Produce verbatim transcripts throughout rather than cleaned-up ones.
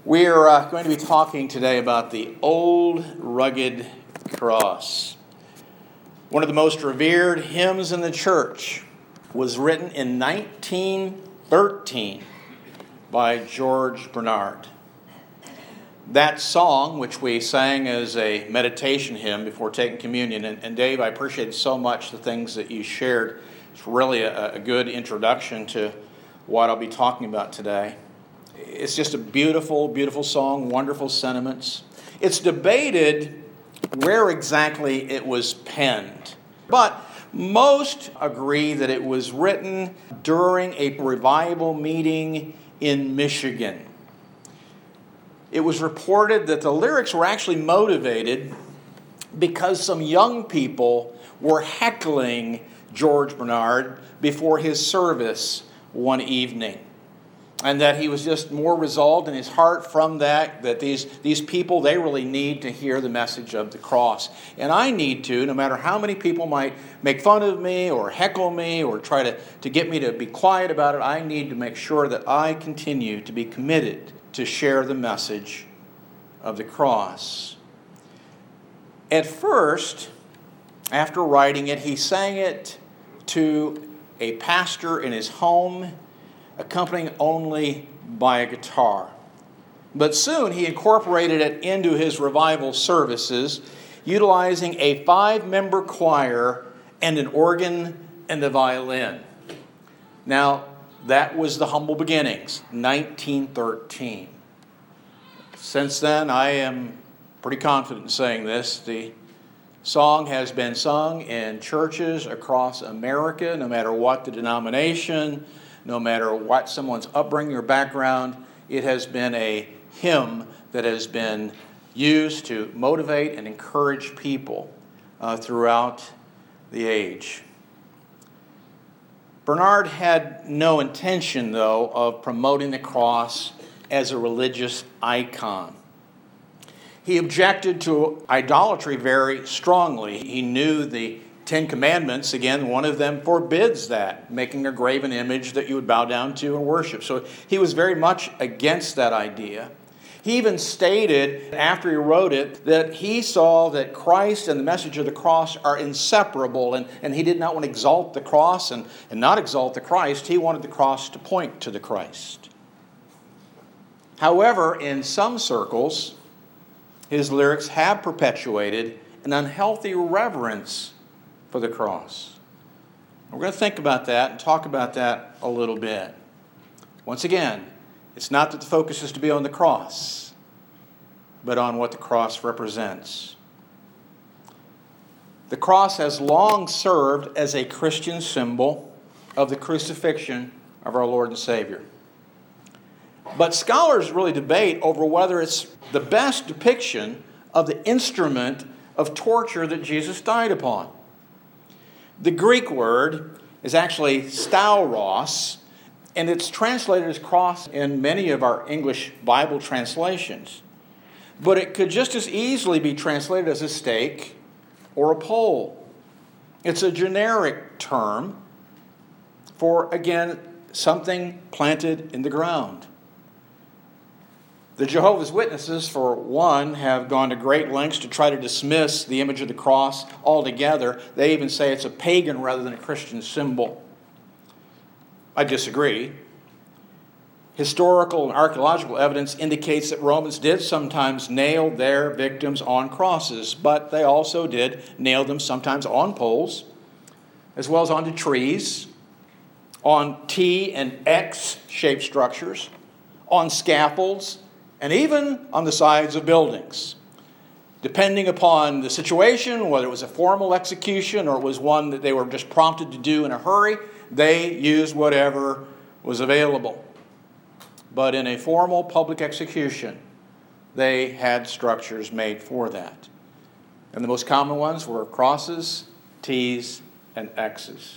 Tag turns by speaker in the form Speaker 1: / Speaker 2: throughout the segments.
Speaker 1: We're uh, going to be talking today about the old rugged cross. One of the most revered hymns in the church was written in nineteen thirteen by George Bernard. That song, which we sang as a meditation hymn before taking communion, and, and Dave, I appreciate so much the things that you shared. It's really a, a good introduction to what I'll be talking about today. It's just a beautiful, beautiful song, wonderful sentiments. It's debated where exactly it was penned, but most agree that it was written during a revival meeting in Michigan. It was reported that the lyrics were actually motivated because some young people were heckling George Bernard before his service one evening. And that he was just more resolved in his heart from that, that these, these people, they really need to hear the message of the cross. And I need to, no matter how many people might make fun of me or heckle me or try to, to get me to be quiet about it, I need to make sure that I continue to be committed to share the message of the cross. At first, after writing it, he sang it to a pastor in his home, accompanied only by a guitar. But soon he incorporated it into his revival services, utilizing a five-member choir and an organ and a violin. Now, that was the humble beginnings, nineteen thirteen. Since then, I am pretty confident in saying this. The song has been sung in churches across America, no matter what the denomination, no matter what someone's upbringing or background. It has been a hymn that has been used to motivate and encourage people uh, throughout the age. Bernard had no intention, though, of promoting the cross as a religious icon. He objected to idolatry very strongly. He knew the Ten Commandments, again, one of them forbids that, making a graven image that you would bow down to and worship. So he was very much against that idea. He even stated, after he wrote it, that he saw that Christ and the message of the cross are inseparable, and, and he did not want to exalt the cross and, and not exalt the Christ. He wanted the cross to point to the Christ. However, in some circles, his lyrics have perpetuated an unhealthy reverence for the cross. We're going to think about that and talk about that a little bit. Once again, it's not that the focus is to be on the cross, but on what the cross represents. The cross has long served as a Christian symbol of the crucifixion of our Lord and Savior. But scholars really debate over whether it's the best depiction of the instrument of torture that Jesus died upon. The Greek word is actually stauros, and it's translated as cross in many of our English Bible translations. But it could just as easily be translated as a stake or a pole. It's a generic term for, again, something planted in the ground. The Jehovah's Witnesses, for one, have gone to great lengths to try to dismiss the image of the cross altogether. They even say it's a pagan rather than a Christian symbol. I disagree. Historical and archaeological evidence indicates that Romans did sometimes nail their victims on crosses, but they also did nail them sometimes on poles, as well as onto trees, on T and X-shaped structures, on scaffolds, and even on the sides of buildings. Depending upon the situation, whether it was a formal execution or it was one that they were just prompted to do in a hurry, they used whatever was available. But in a formal public execution, they had structures made for that. And the most common ones were crosses, T's, and X's.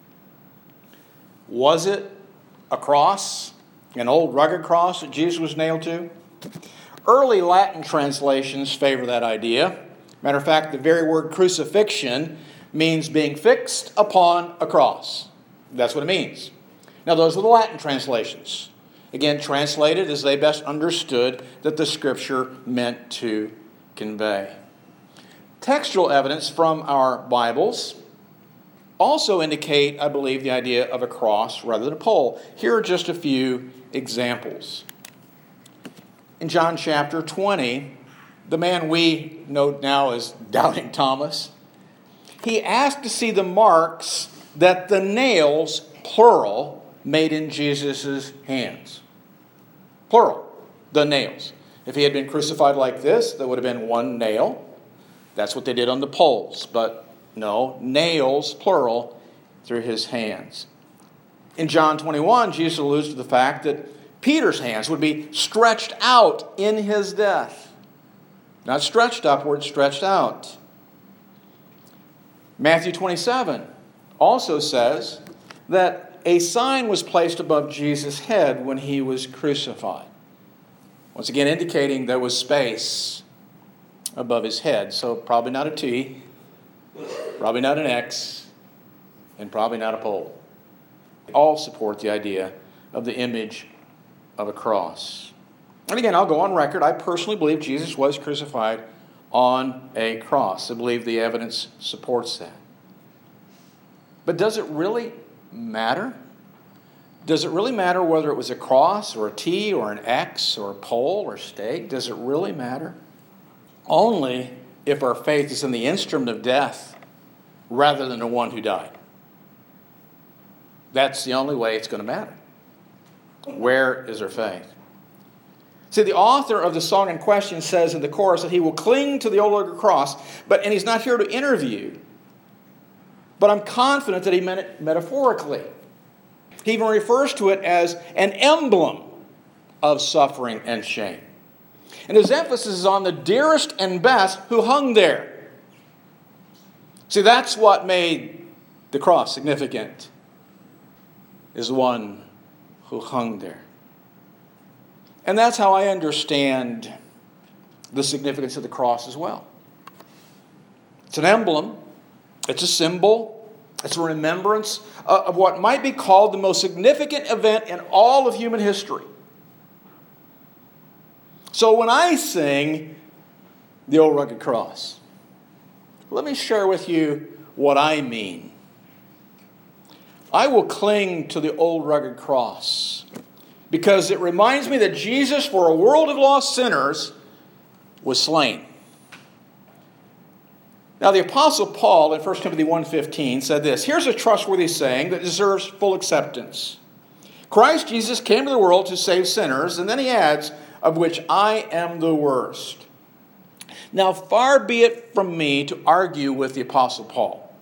Speaker 1: Was it a cross, an old rugged cross that Jesus was nailed to? Early Latin translations favor that idea. Matter of fact, the very word crucifixion means being fixed upon a cross. That's what it means. Now, those are the Latin translations. Again, translated as they best understood that the Scripture meant to convey. Textual evidence from our Bibles also indicate, I believe, the idea of a cross rather than a pole. Here are just a few examples. In John chapter twenty, the man we know now as Doubting Thomas, he asked to see the marks that the nails, plural, made in Jesus' hands. Plural, the nails. If he had been crucified like this, there would have been one nail. That's what they did on the poles. But no, nails, plural, through his hands. In John twenty-one, Jesus alludes to the fact that Peter's hands would be stretched out in his death. Not stretched upward, stretched out. Matthew twenty-seven also says that a sign was placed above Jesus' head when he was crucified. Once again, indicating there was space above his head. So probably not a T, probably not an X, and probably not a pole. All support the idea of the image of a cross. And again, I'll go on record. I personally believe Jesus was crucified on a cross. I believe the evidence supports that. But does it really matter? Does it really matter whether it was a cross or a T or an X or a pole or stake? Does it really matter? Only if our faith is in the instrument of death rather than the one who died. That's the only way it's going to matter. Where is our faith? See, the author of the song in question says in the chorus that he will cling to the old rugged cross, but and he's not here to interview. But I'm confident that he meant it metaphorically. He even refers to it as an emblem of suffering and shame. And his emphasis is on the dearest and best who hung there. See, that's what made the cross significant, is the one who hung there. And that's how I understand the significance of the cross as well. It's an emblem. It's a symbol. It's a remembrance of what might be called the most significant event in all of human history. So when I sing the old rugged cross, let me share with you what I mean. I will cling to the old rugged cross because it reminds me that Jesus, for a world of lost sinners, was slain. Now, the Apostle Paul in First Timothy one fifteen said this, here's a trustworthy saying that deserves full acceptance. Christ Jesus came to the world to save sinners, and then he adds, of which I am the worst. Now, far be it from me to argue with the Apostle Paul.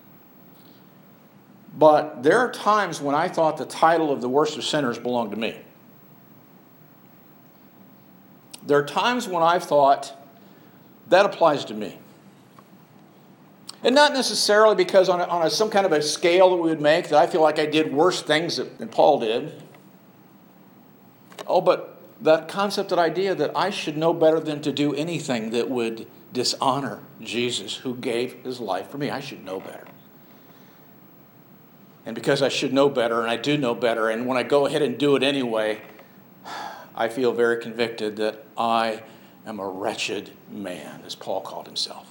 Speaker 1: But there are times when I thought the title of the worst of sinners belonged to me. There are times when I've thought that applies to me. And not necessarily because on, a, on a, some kind of a scale that we would make that I feel like I did worse things than Paul did. Oh, but that concept, that idea that I should know better than to do anything that would dishonor Jesus who gave his life for me. I should know better. And because I should know better, and I do know better, and when I go ahead and do it anyway, I feel very convicted that I am a wretched man, as Paul called himself.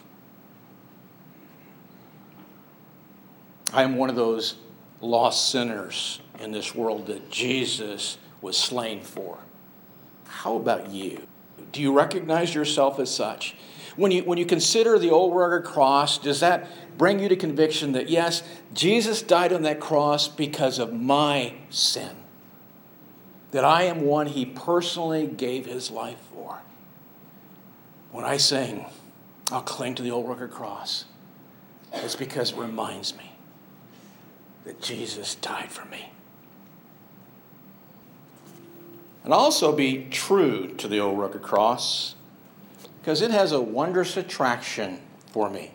Speaker 1: I am one of those lost sinners in this world that Jesus was slain for. How about you? Do you recognize yourself as such? When you, when you consider the old rugged cross, does that bring you to conviction that, yes, Jesus died on that cross because of my sin? That I am one he personally gave his life for? When I sing, I'll cling to the old rugged cross, it's because it reminds me that Jesus died for me. And also be true to the old rugged cross, because it has a wondrous attraction for me.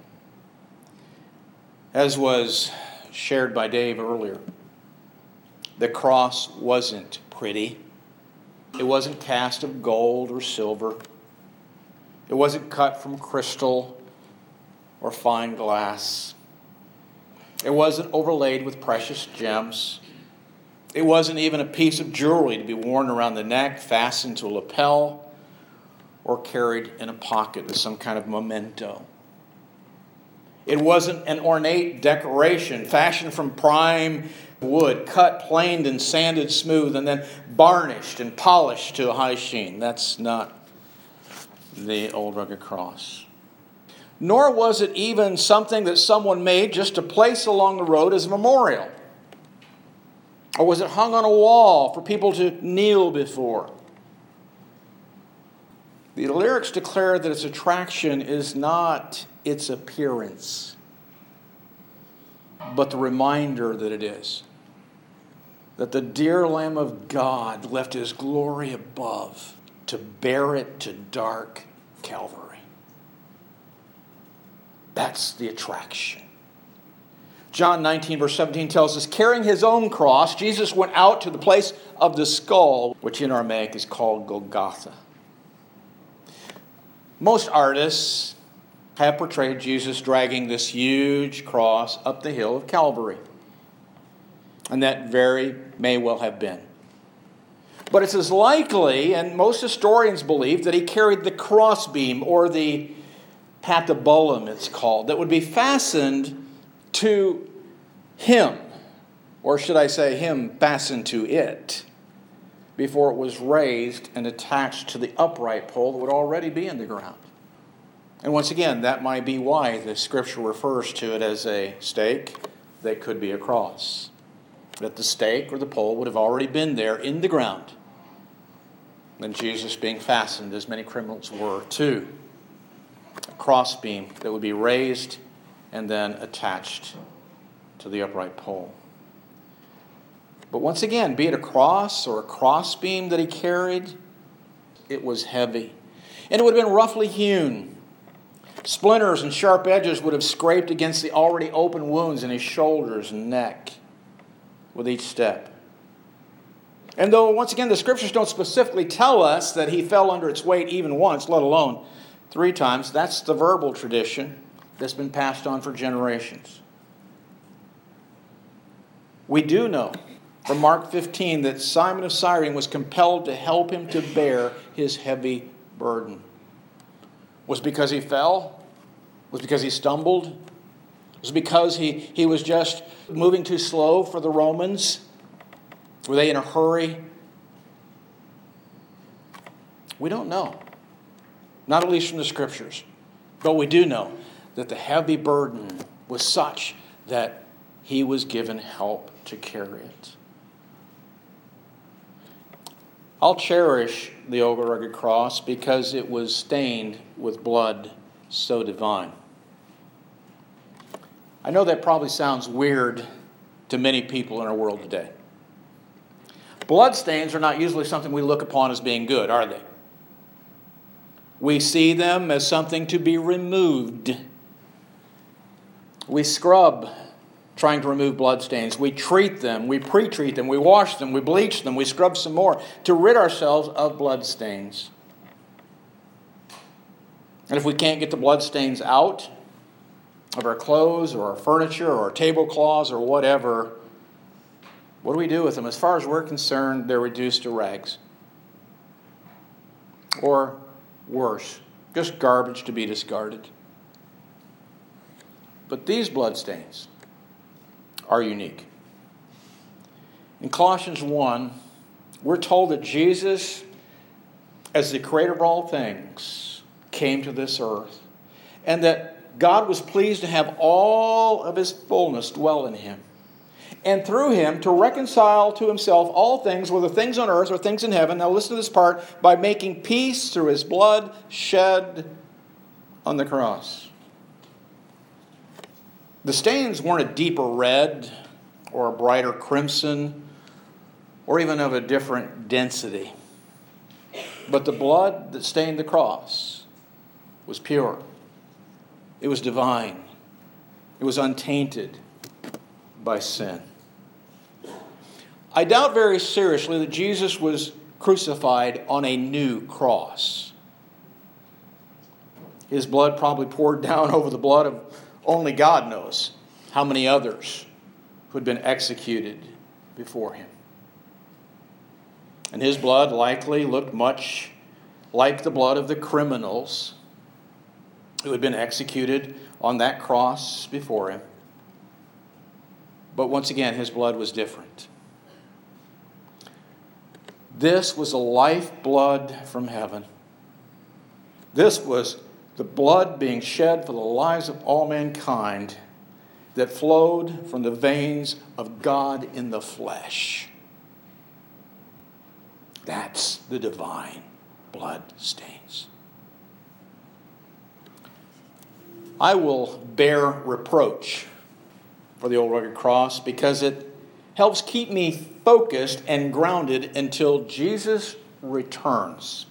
Speaker 1: As was shared by Dave earlier, the cross wasn't pretty. It wasn't cast of gold or silver. It wasn't cut from crystal or fine glass. It wasn't overlaid with precious gems. It wasn't even a piece of jewelry to be worn around the neck, fastened to a lapel, or carried in a pocket as some kind of memento. It wasn't an ornate decoration fashioned from prime wood, cut, planed, and sanded smooth, and then varnished and polished to a high sheen. That's not the old rugged cross. Nor was it even something that someone made just to place along the road as a memorial. Or was it hung on a wall for people to kneel before? The lyrics declare that its attraction is not its appearance, but the reminder that it is. That the dear Lamb of God left his glory above to bear it to dark Calvary. That's the attraction. John nineteen, verse seventeen tells us, carrying his own cross, Jesus went out to the place of the skull, which in Aramaic is called Golgotha. Most artists have portrayed Jesus dragging this huge cross up the hill of Calvary. And that very may well have been. But it's as likely, and most historians believe, that he carried the crossbeam, or the patibulum it's called, that would be fastened to him, or should I say him fastened to it, before it was raised and attached to the upright pole that would already be in the ground. And once again, that might be why the Scripture refers to it as a stake that could be a cross. That the stake or the pole would have already been there in the ground, and Jesus being fastened, as many criminals were, to a crossbeam that would be raised and then attached to the upright pole. But once again, be it a cross or a crossbeam that he carried, it was heavy. And it would have been roughly hewn. Splinters and sharp edges would have scraped against the already open wounds in his shoulders and neck with each step. And though, once again, the Scriptures don't specifically tell us that he fell under its weight even once, let alone three times, that's the verbal tradition that's been passed on for generations. We do know from Mark fifteen that Simon of Cyrene was compelled to help him to bear his heavy burden. Was it because he fell? Was it because he stumbled? Was it because he, he was just moving too slow for the Romans? Were they in a hurry? We don't know. Not at least from the Scriptures. But we do know that the heavy burden was such that he was given help to carry it. I'll cherish the old rugged cross because it was stained with blood so divine. I know that probably sounds weird to many people in our world today. Bloodstains are not usually something we look upon as being good, are they? We see them as something to be removed. We scrub trying to remove bloodstains. We treat them, we pre-treat them, we wash them, we bleach them, we scrub some more to rid ourselves of bloodstains. And if we can't get the bloodstains out of our clothes or our furniture or our tablecloths or whatever, what do we do with them? As far as we're concerned, they're reduced to rags. Or worse, just garbage to be discarded. But these bloodstains are unique. In Colossians one, we're told that Jesus, as the creator of all things, came to this earth, and that God was pleased to have all of his fullness dwell in him, and through him to reconcile to himself all things, whether things on earth or things in heaven. Now listen to this part, by making peace through his blood shed on the cross. The stains weren't a deeper red or a brighter crimson or even of a different density. But the blood that stained the cross was pure. It was divine. It was untainted by sin. I doubt very seriously that Jesus was crucified on a new cross. His blood probably poured down over the blood of only God knows how many others who had been executed before him. And his blood likely looked much like the blood of the criminals who had been executed on that cross before him. But once again, his blood was different. This was a lifeblood from heaven. This was the blood being shed for the lives of all mankind that flowed from the veins of God in the flesh. That's the divine blood stains. I will bear reproach for the old rugged cross because it helps keep me focused and grounded until Jesus returns.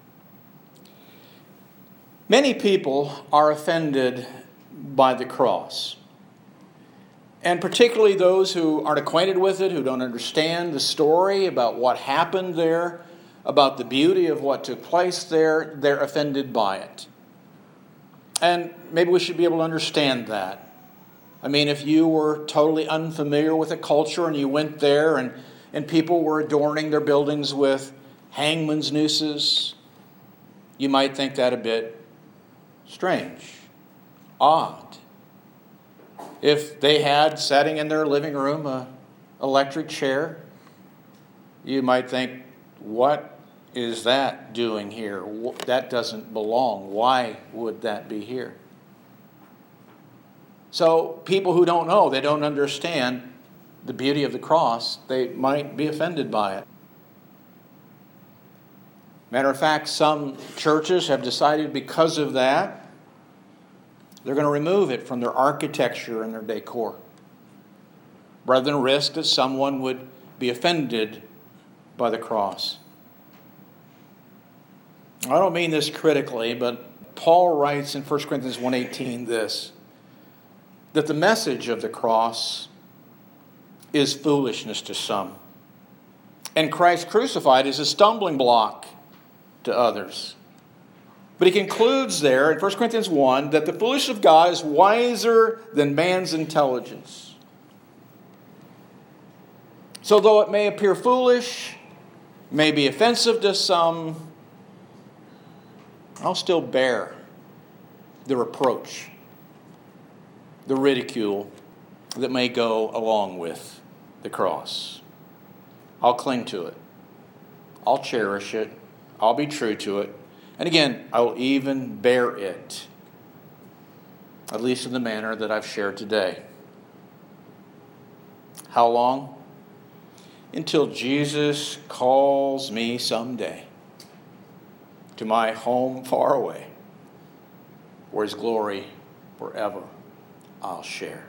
Speaker 1: Many people are offended by the cross, and particularly those who aren't acquainted with it, who don't understand the story about what happened there, about the beauty of what took place there, they're offended by it. And maybe we should be able to understand that. I mean, if you were totally unfamiliar with a culture and you went there and, and people were adorning their buildings with hangman's nooses, you might think that a bit strange, odd. If they had sitting in their living room an electric chair, you might think, what is that doing here? That doesn't belong. Why would that be here? So people who don't know, they don't understand the beauty of the cross, they might be offended by it. Matter of fact, some churches have decided because of that, they're going to remove it from their architecture and their decor, rather than risk that someone would be offended by the cross. I don't mean this critically, but Paul writes in First Corinthians one eighteen this, that the message of the cross is foolishness to some, and Christ crucified is a stumbling block to others. But he concludes there in First Corinthians one that the foolishness of God is wiser than man's intelligence. So though it may appear foolish, may be offensive to some, I'll still bear the reproach, the ridicule that may go along with the cross. I'll cling to it. I'll cherish it. I'll be true to it. And again, I will even bear it, at least in the manner that I've shared today. How long? Until Jesus calls me someday to my home far away, where his glory forever I'll share.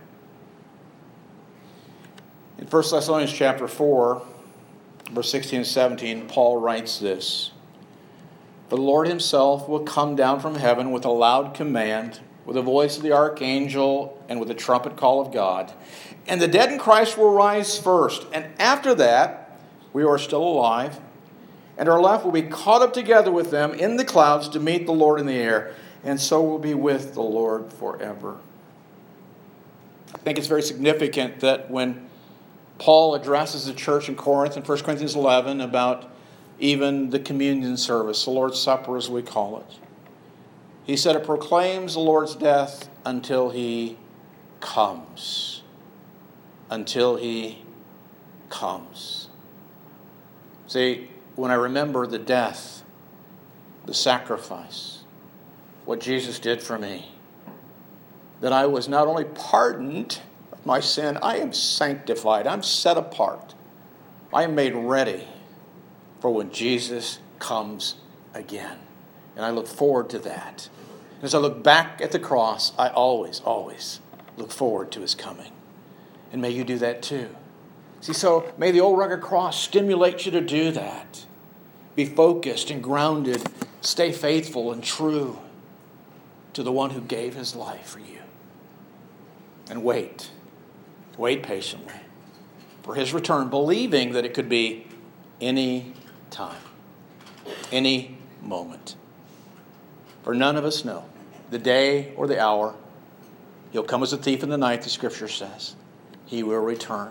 Speaker 1: In First Thessalonians chapter four, verse sixteen and seventeen, Paul writes this, "The Lord himself will come down from heaven with a loud command, with the voice of the archangel, and with the trumpet call of God. And the dead in Christ will rise first. And after that, we who are still alive, and are left will be caught up together with them in the clouds to meet the Lord in the air. And so will be with the Lord forever." I think it's very significant that when Paul addresses the church in Corinth in First Corinthians eleven about even the communion service, the Lord's Supper as we call it, he said it proclaims the Lord's death until he comes. Until he comes. See, when I remember the death, the sacrifice, what Jesus did for me, that I was not only pardoned of my sin, I am sanctified. I'm set apart. I am made ready for when Jesus comes again. And I look forward to that. As I look back at the cross, I always, always look forward to his coming. And may you do that too. See, so may the old rugged cross stimulate you to do that. Be focused and grounded. Stay faithful and true to the one who gave his life for you. And wait. Wait patiently for his return, believing that it could be any time, any moment. For none of us know the day or the hour. He'll come as a thief in the night, the scripture says. He will return.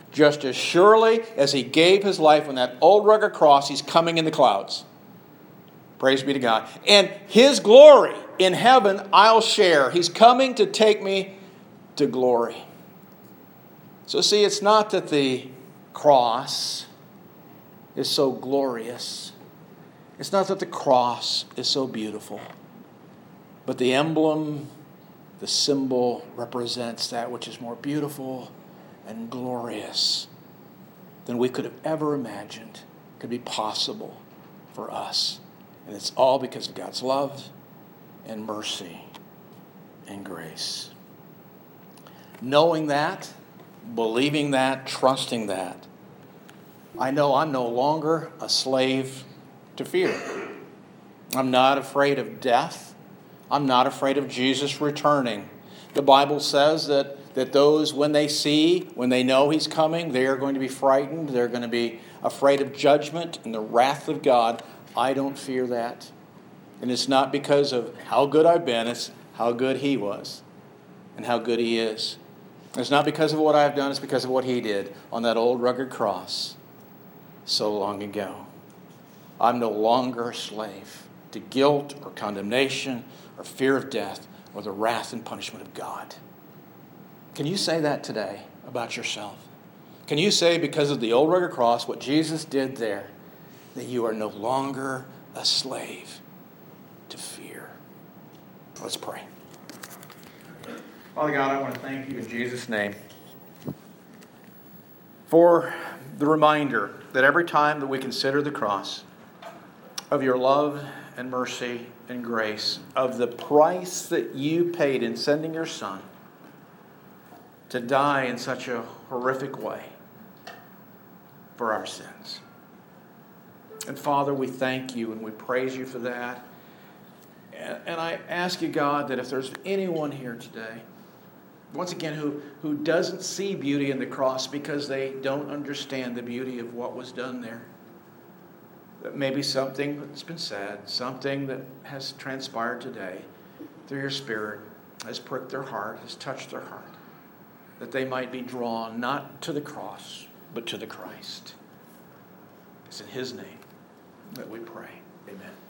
Speaker 1: Just as surely as he gave his life on that old rugged cross, he's coming in the clouds. Praise be to God. And his glory in heaven I'll share. He's coming to take me to glory. So see, it's not that the cross is so glorious. It's not that the cross is so beautiful. But the emblem, the symbol, represents that which is more beautiful and glorious than we could have ever imagined could be possible for us. And it's all because of God's love and mercy and grace. Knowing that, believing that, trusting that, I know I'm no longer a slave to fear. I'm not afraid of death. I'm not afraid of Jesus returning. The Bible says that, that those, when they see, when they know he's coming, they are going to be frightened. They're going to be afraid of judgment and the wrath of God. I don't fear that. And it's not because of how good I've been. It's how good he was and how good he is. It's not because of what I've done. It's because of what he did on that old rugged cross so long ago. I'm no longer a slave to guilt or condemnation or fear of death or the wrath and punishment of God. Can you say that today about yourself? Can you say, because of the old rugged cross, what Jesus did there, that you are no longer a slave to fear? Let's pray. Father God, I want to thank you in Jesus' name for the reminder that every time that we consider the cross, of your love and mercy and grace, of the price that you paid in sending your Son to die in such a horrific way for our sins. And Father, we thank you and we praise you for that. And I ask you, God, that if there's anyone here today, once again, who, who doesn't see beauty in the cross because they don't understand the beauty of what was done there, that maybe something that's been said, something that has transpired today through your Spirit has pricked their heart, has touched their heart, that they might be drawn not to the cross, but to the Christ. It's in his name that we pray. Amen.